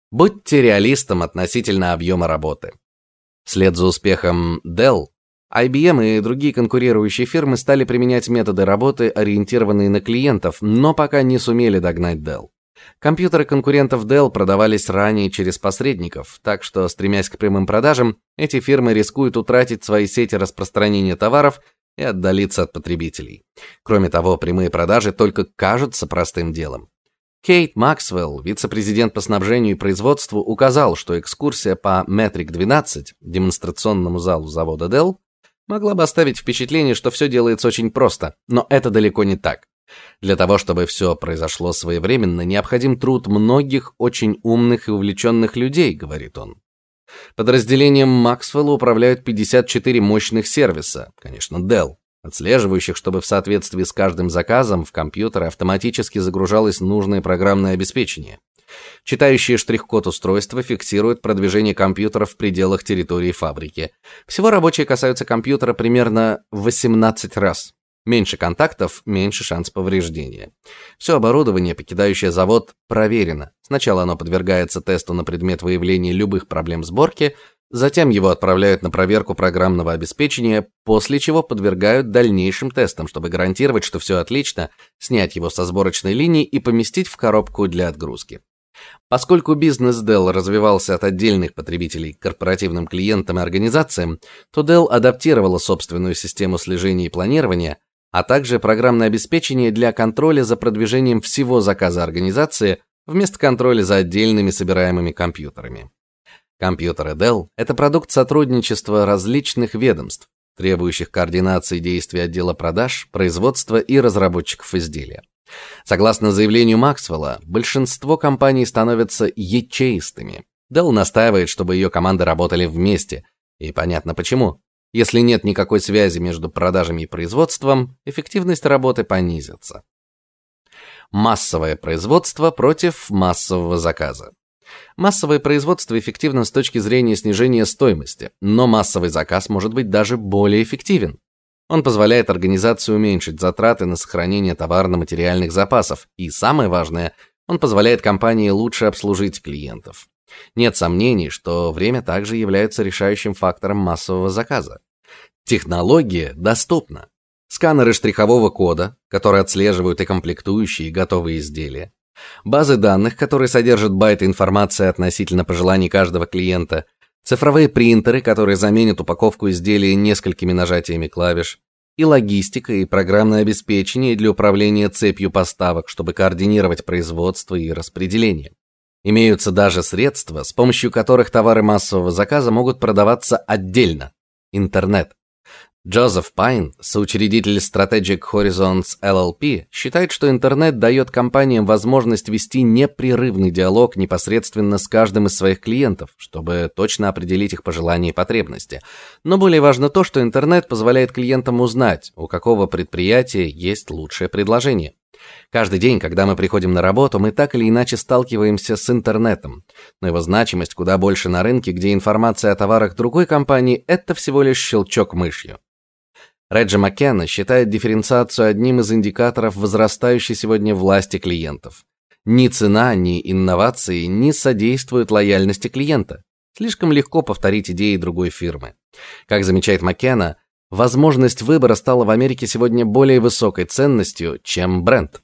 Будьте реалистом относительно объема работы. Вслед за успехом Dell, IBM и другие конкурирующие фирмы стали применять методы работы, ориентированные на клиентов, но пока не сумели догнать Dell. Компьютеры конкурентов Dell продавались ранее через посредников, так что, стремясь к прямым продажам, эти фирмы рискуют утратить свои сети распространения товаров и отдалиться от потребителей. Кроме того, прямые продажи только кажутся простым делом. Кейт Максвелл, вице-президент по снабжению и производству, указал, что экскурсия по Metric-12, демонстрационному залу завода Dell, могла бы оставить впечатление, что все делается очень просто, но это далеко не так. Для того, чтобы все произошло своевременно, необходим труд многих очень умных и увлеченных людей, говорит он. Подразделением Максвелла управляют 54 мощных сервиса, конечно, Dell, отслеживающих, чтобы в соответствии с каждым заказом в компьютеры автоматически загружалось нужное программное обеспечение. Читающие штрих-код устройства фиксируют продвижение компьютера в пределах территории фабрики. Всего рабочие касаются компьютера примерно в 18 раз. Меньше контактов, меньше шанс повреждения. Все оборудование, покидающее завод, проверено. Сначала оно подвергается тесту на предмет выявления любых проблем сборки, затем его отправляют на проверку программного обеспечения, после чего подвергают дальнейшим тестам, чтобы гарантировать, что все отлично, снять его со сборочной линии и поместить в коробку для отгрузки. Поскольку бизнес Dell развивался от отдельных потребителей к корпоративным клиентам и организациям, то Dell адаптировала собственную систему слежения и планирования, а также программное обеспечение для контроля за продвижением всего заказа организации вместо контроля за отдельными собираемыми компьютерами. Компьютеры Dell это продукт сотрудничества различных ведомств, требующих координации действий отдела продаж, производства и разработчиков изделия. Согласно заявлению Максвелла, большинство компаний становятся ячеистыми. Dell настаивает, чтобы ее команды работали вместе, и понятно почему. Если нет никакой связи между продажами и производством, эффективность работы понизится. Массовое производство против массового заказа. Массовое производство эффективно с точки зрения снижения стоимости, но массовый заказ может быть даже более эффективен. Он позволяет организации уменьшить затраты на сохранение товарно-материальных запасов, и самое важное, он позволяет компании лучше обслужить клиентов. Нет сомнений, что время также является решающим фактором массового заказа. Технология доступна. Сканеры штрихового кода, которые отслеживают и комплектующие, и готовые изделия. Базы данных, которые содержат байты информации относительно пожеланий каждого клиента. Цифровые принтеры, которые заменят упаковку изделия несколькими нажатиями клавиш. И логистика, и программное обеспечение для управления цепью поставок, чтобы координировать производство и распределение. Имеются даже средства, с помощью которых товары массового заказа могут продаваться отдельно. Интернет. Джозеф Пайн, соучредитель Strategic Horizons LLP, считает, что интернет дает компаниям возможность вести непрерывный диалог непосредственно с каждым из своих клиентов, чтобы точно определить их пожелания и потребности. Но более важно то, что интернет позволяет клиентам узнать, у какого предприятия есть лучшее предложение. Каждый день, когда мы приходим на работу, мы так или иначе сталкиваемся с интернетом. Но его значимость куда больше на рынке, где информация о товарах другой компании это всего лишь щелчок мышью. Реджи Маккена считает дифференциацию одним из индикаторов возрастающей сегодня власти клиентов. Ни цена, ни инновации не содействуют лояльности клиента. Слишком легко повторить идеи другой фирмы. Как замечает Маккена, возможность выбора стала в Америке сегодня более высокой ценностью, чем бренд.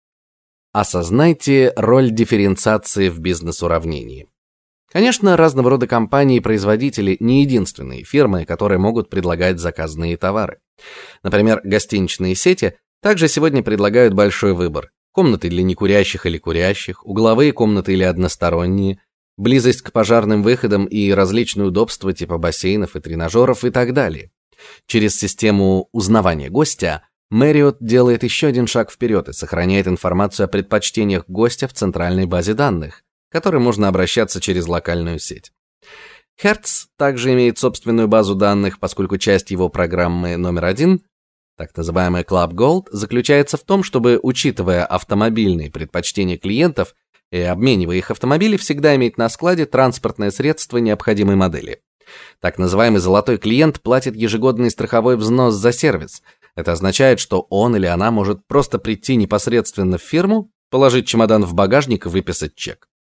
Осознайте роль дифференциации в бизнес-уравнении. Конечно, разного рода компании и производители не единственные фирмы, которые могут предлагать заказные товары. Например, гостиничные сети также сегодня предлагают большой выбор: комнаты для некурящих или курящих, угловые комнаты или односторонние, близость к пожарным выходам и различные удобства типа бассейнов и тренажеров и так далее. Через систему узнавания гостя Marriott делает еще один шаг вперед и сохраняет информацию о предпочтениях гостя в центральной базе данных, к которой можно обращаться через локальную сеть. Hertz также имеет собственную базу данных, поскольку часть его программы номер 1, так называемая Club Gold, заключается в том, чтобы, учитывая автомобильные предпочтения клиентов и обменивая их автомобили, всегда иметь на складе транспортное средство необходимой модели. Так называемый золотой клиент платит ежегодный страховой взнос за сервис. Это означает, что он или она может просто прийти непосредственно в фирму, положить чемодан в багажник и выписать чек.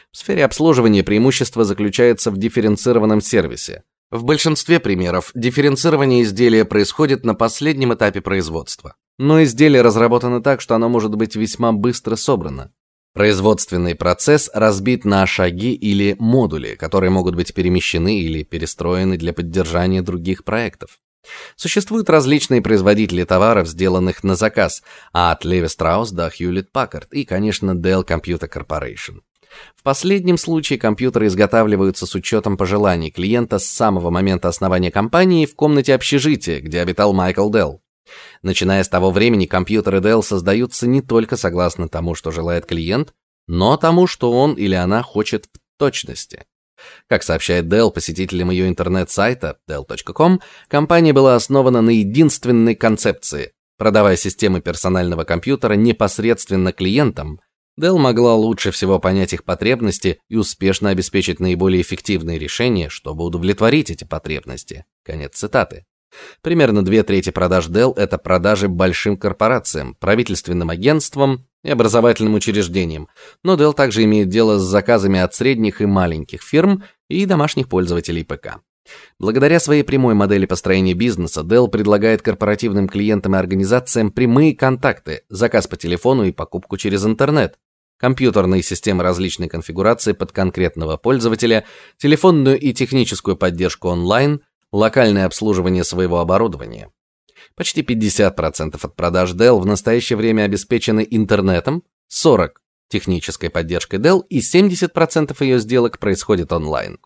В сфере обслуживания преимущество заключается в дифференцированном сервисе. В большинстве примеров дифференцирование изделия происходит на последнем этапе производства. Но изделие разработано так, что оно может быть весьма быстро собрано. Производственный процесс разбит на шаги или модули, которые могут быть перемещены или перестроены для поддержания других проектов. Существуют различные производители товаров, сделанных на заказ, от Levi Strauss до Hewlett-Packard и, конечно, Dell Computer Corporation. В последнем случае компьютеры изготавливаются с учетом пожеланий клиента с самого момента основания компании в комнате общежития, где обитал Майкл Делл. Начиная с того времени, компьютеры Dell создаются не только согласно тому, что желает клиент, но тому, что он или она хочет в точности. Как сообщает Dell посетителям ее интернет-сайта dell.com, компания была основана на единственной концепции: продавая системы персонального компьютера непосредственно клиентам, Dell могла лучше всего понять их потребности и успешно обеспечить наиболее эффективные решения, чтобы удовлетворить эти потребности. Конец цитаты. Примерно 2/3 продаж Dell это продажи большим корпорациям, правительственным агентствам и образовательным учреждениям, но Dell также имеет дело с заказами от средних и маленьких фирм и домашних пользователей ПК. Благодаря своей прямой модели построения бизнеса, Dell предлагает корпоративным клиентам и организациям прямые контакты, заказ по телефону и покупку через интернет, компьютерные системы различной конфигурации под конкретного пользователя, телефонную и техническую поддержку онлайн, локальное обслуживание своего оборудования. Почти 50% от продаж Dell в настоящее время обеспечены интернетом, 40% технической поддержкой Dell и 70% ее сделок происходит онлайн.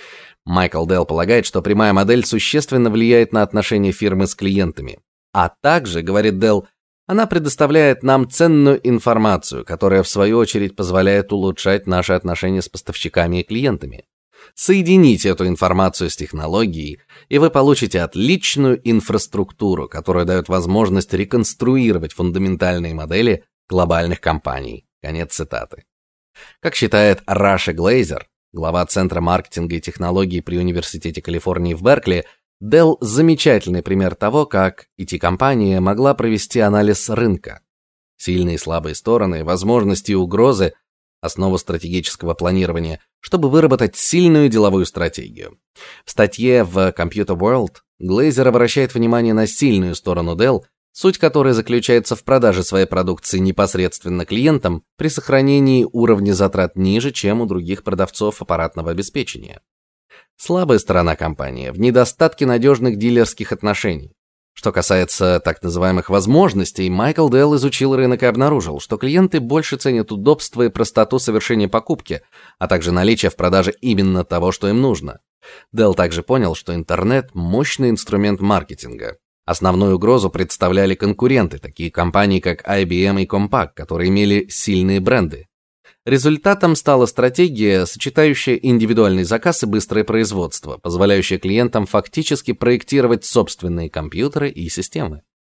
Майкл Делл полагает, что прямая модель существенно влияет на отношения фирмы с клиентами, а также, говорит Делл, она предоставляет нам ценную информацию, которая в свою очередь позволяет улучшать наши отношения с поставщиками и клиентами. Соедините эту информацию с технологией, и вы получите отличную инфраструктуру, которая дает возможность реконструировать фундаментальные модели глобальных компаний. Конец цитаты. Как считает Раша Глейзер, глава Центра маркетинга и технологий при Университете Калифорнии в Беркли, Dell замечательный пример того, как IT-компания могла провести анализ рынка. Сильные и слабые стороны, возможности и угрозы — основу стратегического планирования, чтобы выработать сильную деловую стратегию. В статье в Computer World Глейзер обращает внимание на сильную сторону Dell, суть которой заключается в продаже своей продукции непосредственно клиентам при сохранении уровня затрат ниже, чем у других продавцов аппаратного обеспечения. Слабая сторона компании в недостатке надежных дилерских отношений. Что касается так называемых возможностей, Майкл Делл изучил рынок и обнаружил, что клиенты больше ценят удобство и простоту совершения покупки, а также наличие в продаже именно того, что им нужно. Делл также понял, что интернет – мощный инструмент маркетинга. Основную угрозу представляли конкуренты, такие компании как IBM и Compaq, которые имели сильные бренды. Результатом стала стратегия, сочетающая индивидуальный заказ и быстрое производство, позволяющая клиентам фактически проектировать собственные компьютеры и системы.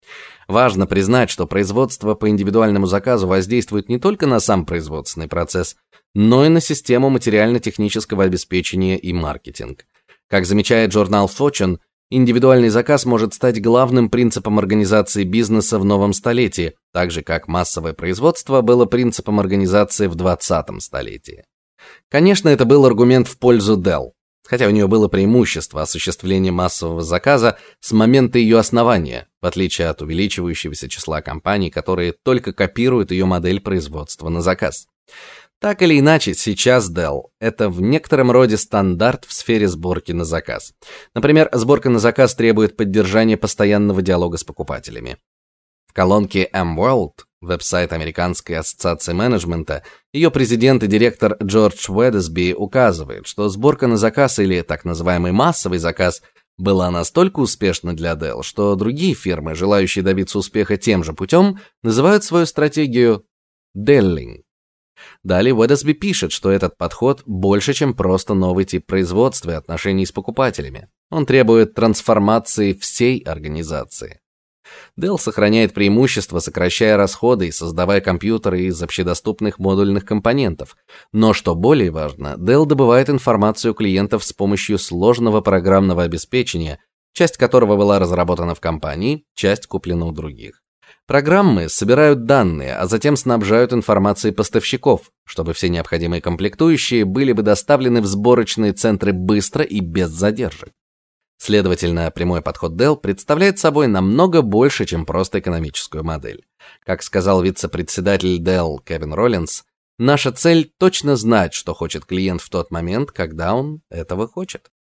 Важно признать, что производство по индивидуальному заказу воздействует не только на сам производственный процесс, но и на систему материально-технического обеспечения и маркетинг. Как замечает журнал Fortune, индивидуальный заказ может стать главным принципом организации бизнеса в новом столетии, так же как массовое производство было принципом организации в 20-м столетии. Конечно, это был аргумент в пользу Dell, хотя у нее было преимущество осуществления массового заказа с момента ее основания, в отличие от увеличивающегося числа компаний, которые только копируют ее модель производства на заказ. Так или иначе, сейчас Dell – это в некотором роде стандарт в сфере сборки на заказ. Например, сборка на заказ требует поддержания постоянного диалога с покупателями. В колонке M-World, веб-сайт Американской ассоциации менеджмента, ее президент и директор Джордж Уэдесби указывает, что сборка на заказ или так называемый массовый заказ была настолько успешна для Dell, что другие фирмы, желающие добиться успеха тем же путем, называют свою стратегию Delling. Далее Уэдесби пишет, что этот подход больше, чем просто новый тип производства и отношений с покупателями. Он требует трансформации всей организации. Dell сохраняет преимущество, сокращая расходы и создавая компьютеры из общедоступных модульных компонентов. Но что более важно, Dell добывает информацию клиентов с помощью сложного программного обеспечения, часть которого была разработана в компании, часть куплена у других. Программы собирают данные, а затем снабжают информацией поставщиков, чтобы все необходимые комплектующие были бы доставлены в сборочные центры быстро и без задержек. Следовательно, прямой подход Dell представляет собой намного больше, чем просто экономическую модель. Как сказал вице-председатель Dell Кевин Роллинс, наша цель точно знать, что хочет клиент в тот момент, когда он этого хочет.